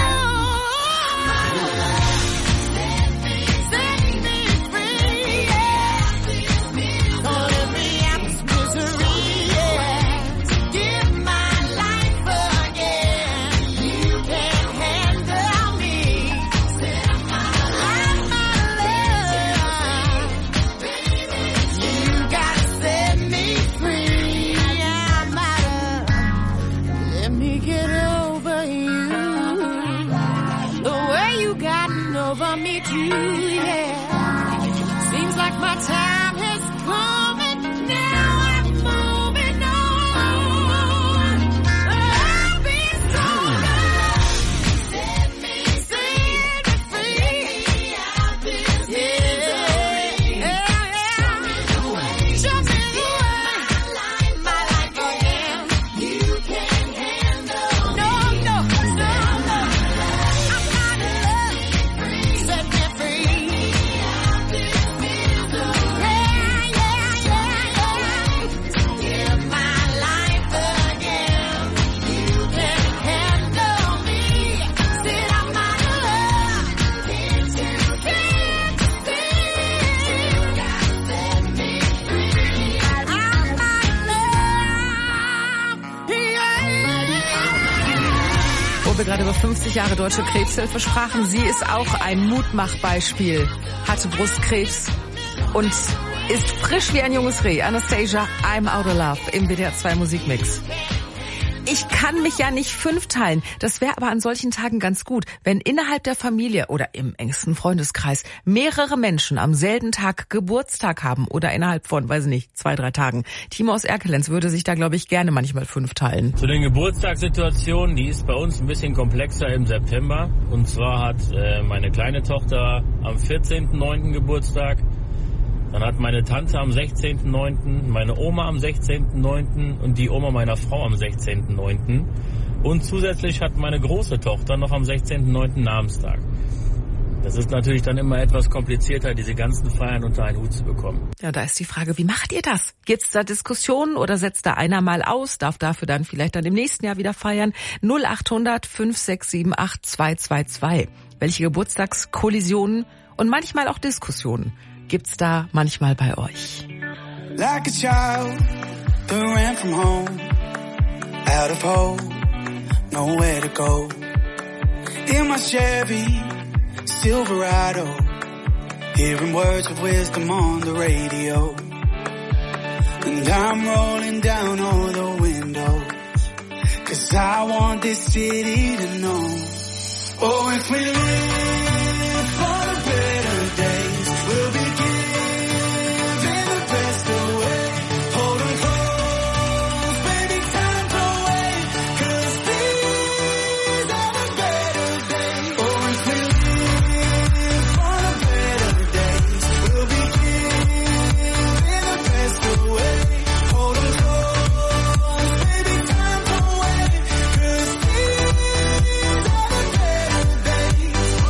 set me, set me free, yeah. Don't let me out this misery, yeah. Give my life again. You can't handle me. Said I'm out of love. You gotta set me free. I'm out of. Let me get over you. The way you gotten over me too, yeah. Seems like my time has come and now I'm moving on. I'll be stronger. Set me, set me free. Out this misery. Yeah, yeah. Show me the way. Show me the way. My life, my life again. You can't handle. No, no. Wo wir gerade über fünfzig Jahre Deutsche Krebshilfe sprachen, sie ist auch ein Mutmachbeispiel, hatte Brustkrebs und ist frisch wie ein junges Reh. Anastasia, I'm Out of Love im W D R zwei Musikmix. Ich kann mich ja nicht fünf teilen. Das wäre aber an solchen Tagen ganz gut, wenn innerhalb der Familie oder im engsten Freundeskreis mehrere Menschen am selben Tag Geburtstag haben oder innerhalb von, weiß ich nicht, zwei, drei Tagen. Timo aus Erkelenz würde sich da, glaube ich, gerne manchmal fünf teilen. Zu den Geburtstagssituationen, die ist bei uns ein bisschen komplexer im September. Und zwar hat äh, meine kleine Tochter am vierzehnten neunten Geburtstag. Dann hat meine Tante am sechzehnten neunten, meine Oma am sechzehnten neunten und die Oma meiner Frau am sechzehnten neunten Und zusätzlich hat meine große Tochter noch am sechzehnten neunten Namenstag. Das ist natürlich dann immer etwas komplizierter, diese ganzen Feiern unter einen Hut zu bekommen. Ja, da ist die Frage, wie macht ihr das? Gibt's da Diskussionen oder setzt da einer mal aus, darf dafür dann vielleicht dann im nächsten Jahr wieder feiern? null acht hundert fünf sechs sieben acht zwei zwei zwei. Welche Geburtstagskollisionen und manchmal auch Diskussionen gibt's da manchmal bei euch? Like a child that ran from home, out of hope, nowhere to go. In my Chevy Silverado, hearing words of wisdom on the radio. And I'm rolling down all the windows, 'cause I want this city to know. Oh, if we live for the better days, we'll be giving the best away. Hold 'em close, baby, time to wait, 'cause these are the better days. Oh, if we live for the better days, we'll be giving the best away. Hold 'em close, baby, time to wait, 'cause these are the better days.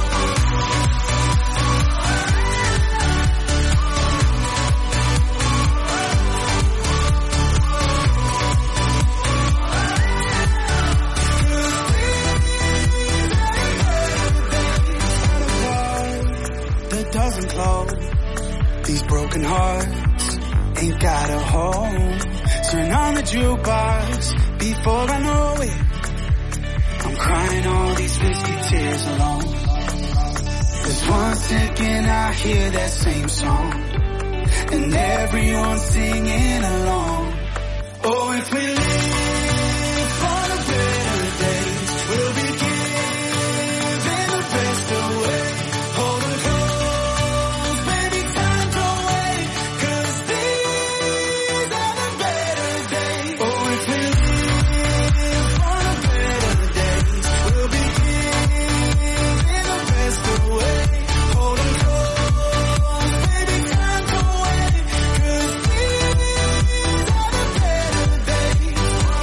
That doesn't close. These broken hearts ain't got a home. Turn on the jukebox before I know it. I'm crying all these risky tears alone. There's one second I hear that same song, and everyone's singing along. Oh, if we live for the better days, we'll be giving the best away. Hold 'em close, baby, time to wait, 'cause these are the better days. Oh, if we live for the better days, we'll be giving the best away. Hold 'em close, baby, time to wait, 'cause these are the better days.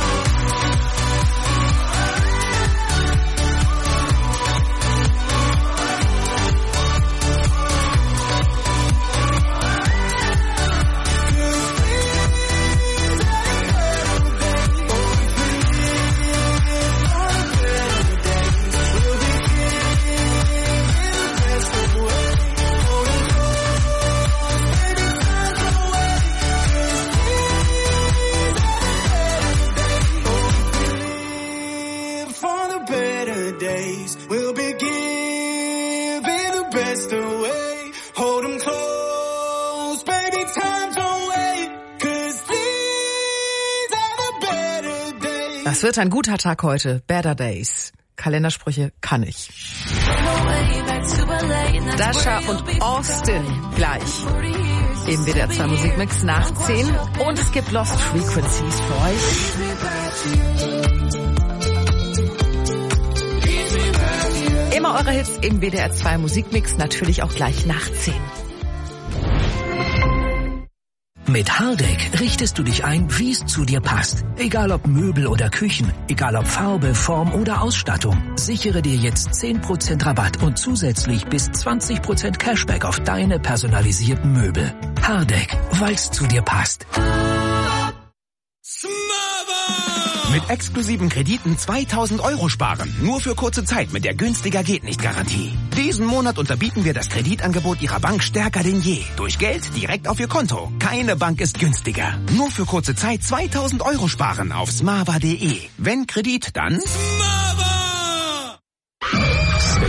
For the better days, we'll be giving the best away. Hold 'em close, baby, time to wait, 'cause these are the better days. Das wird ein guter Tag heute. Better Days. Kalendersprüche kann ich. Dasha und Austin gleich. Im W D R zwei Musikmix nach zehn. Und es gibt Lost Frequencies für euch. Immer eure Hits im W D R zwei Musikmix, natürlich auch gleich nach zehn. Mit Hardegg richtest du dich ein, wie es zu dir passt. Egal ob Möbel oder Küchen, egal ob Farbe, Form oder Ausstattung. Sichere dir jetzt zehn Prozent Rabatt und zusätzlich bis zwanzig Prozent Cashback auf deine personalisierten Möbel. Hardegg, weil's zu dir passt. Mit exklusiven Krediten zweitausend Euro sparen. Nur für kurze Zeit mit der günstiger geht nicht Garantie. Diesen Monat unterbieten wir das Kreditangebot Ihrer Bank stärker denn je. Durch Geld direkt auf Ihr Konto. Keine Bank ist günstiger. Nur für kurze Zeit zweitausend Euro sparen auf smava punkt de. Wenn Kredit, dann Smava!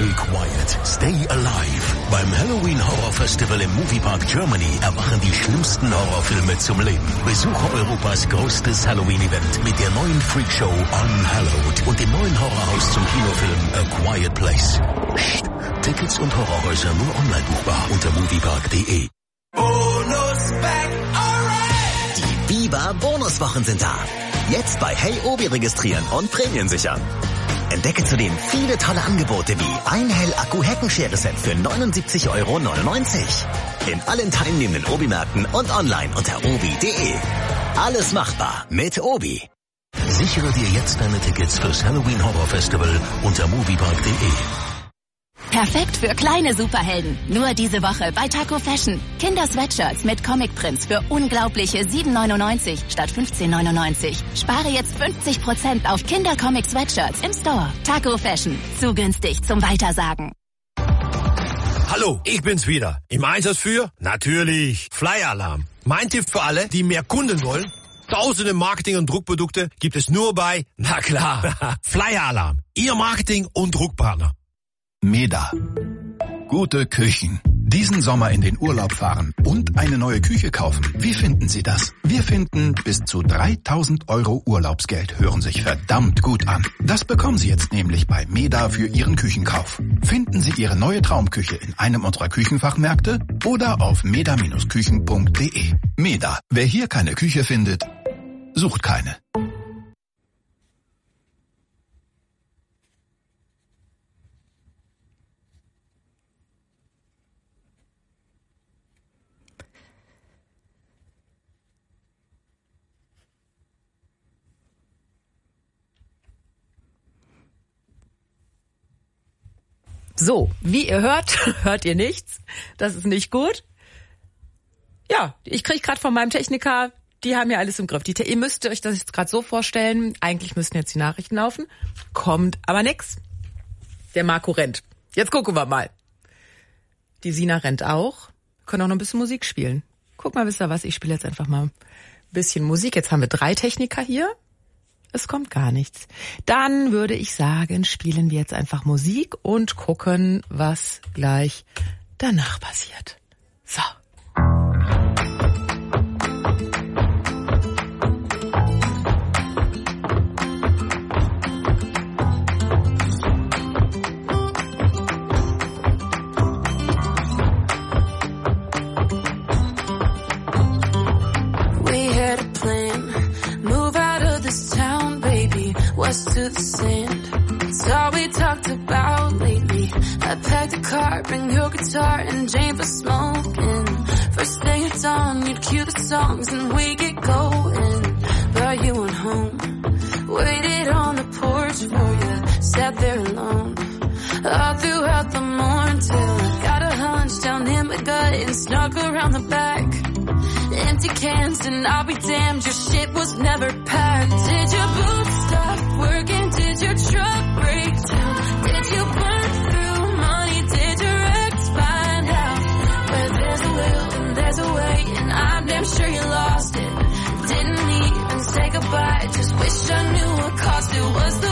Stay quiet, stay alive. Beim Halloween Horror Festival im Moviepark Germany erwachen die schlimmsten Horrorfilme zum Leben. Besuche Europas größtes Halloween-Event mit der neuen Freakshow Unhallowed und dem neuen Horrorhaus zum Kinofilm A Quiet Place. Psst. Tickets und Horrorhäuser nur online buchbar unter moviepark punkt de. Bonus back, alright! Die Biber Bonuswochen sind da. Jetzt bei Hey Obi registrieren und Prämien sichern. Entdecke zudem viele tolle Angebote wie ein Hell-Akku-Heckenschere-Set für neunundsiebzig Euro neunundneunzig. In allen teilnehmenden Obi-Märkten und online unter obi punkt de. Alles machbar mit Obi. Sichere dir jetzt deine Tickets fürs Halloween Horror Festival unter moviepark punkt de. Perfekt für kleine Superhelden. Nur diese Woche bei Taco Fashion. Kinder-Sweatshirts mit Comic-Prints für unglaubliche sieben neunundneunzig statt fünfzehn neunundneunzig. Spare jetzt fünfzig Prozent auf Kinder-Comic-Sweatshirts im Store. Taco Fashion. Zu günstig zum Weitersagen. Hallo, ich bin's wieder. Im Einsatz für? Natürlich. Flyer Alarm. Mein Tipp für alle, die mehr Kunden wollen? Tausende Marketing- und Druckprodukte gibt es nur bei, na klar, Flyer Alarm. Ihr Marketing- und Druckpartner. Meda. Gute Küchen. Diesen Sommer in den Urlaub fahren und eine neue Küche kaufen. Wie finden Sie das? Wir finden, bis zu dreitausend Euro Urlaubsgeld hören sich verdammt gut an. Das bekommen Sie jetzt nämlich bei Meda für Ihren Küchenkauf. Finden Sie Ihre neue Traumküche in einem unserer Küchenfachmärkte oder auf meda Bindestrich küchen punkt de. Meda. Wer hier keine Küche findet, sucht keine. So, wie ihr hört, hört ihr nichts. Das ist nicht gut. Ja, ich kriege gerade von meinem Techniker, die haben ja alles im Griff. Die, ihr müsst euch das jetzt gerade so vorstellen, eigentlich müssten jetzt die Nachrichten laufen, kommt aber nix. Der Marco rennt. Jetzt gucken wir mal. Die Sina rennt auch. Wir können auch noch ein bisschen Musik spielen. Guck mal, wisst ihr was, ich spiele jetzt einfach mal ein bisschen Musik. Jetzt haben wir drei Techniker hier. Es kommt gar nichts. Dann würde ich sagen, spielen wir jetzt einfach Musik und gucken, was gleich danach passiert. So. To the sand, it's all we talked about lately. I packed a car, bring your guitar and Jane for smoking. First thing at dawn, you'd cue the songs and we get going. But you went home, waited on the porch for you, sat there alone all throughout the morning till I got a hunch down in my gut and snuck around the back. Empty cans and I'll be damned, your shit was never packed. Did your boots stop working? Did your truck break down? Did you burn through money? Did your ex find out? Where there's a will and there's a way, and I'm damn sure you lost it. Didn't even say goodbye, just wish I knew what cost it was.